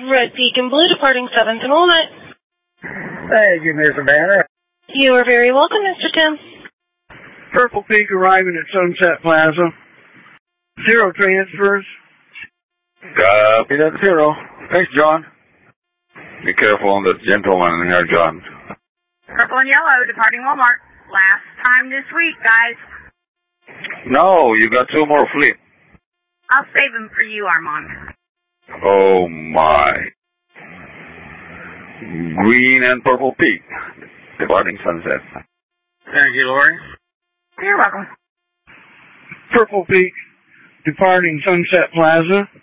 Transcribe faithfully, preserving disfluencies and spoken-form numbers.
Red Peak and Blue departing seventh and Walnut. Thank you, Miss Savannah. You are very welcome, Mister Tim. Purple Peak arriving at Sunset Plaza. Zero transfers. Copy that, zero. Thanks, John. Be careful on the gentleman here, John. Purple and yellow departing Walmart. Last time this week, guys. No, you got two more fleet. I'll save them for you, Armand. Oh, my. Green and Purple Peak departing Sunset. Thank you, Lori. You're welcome. Purple Peak departing Sunset Plaza.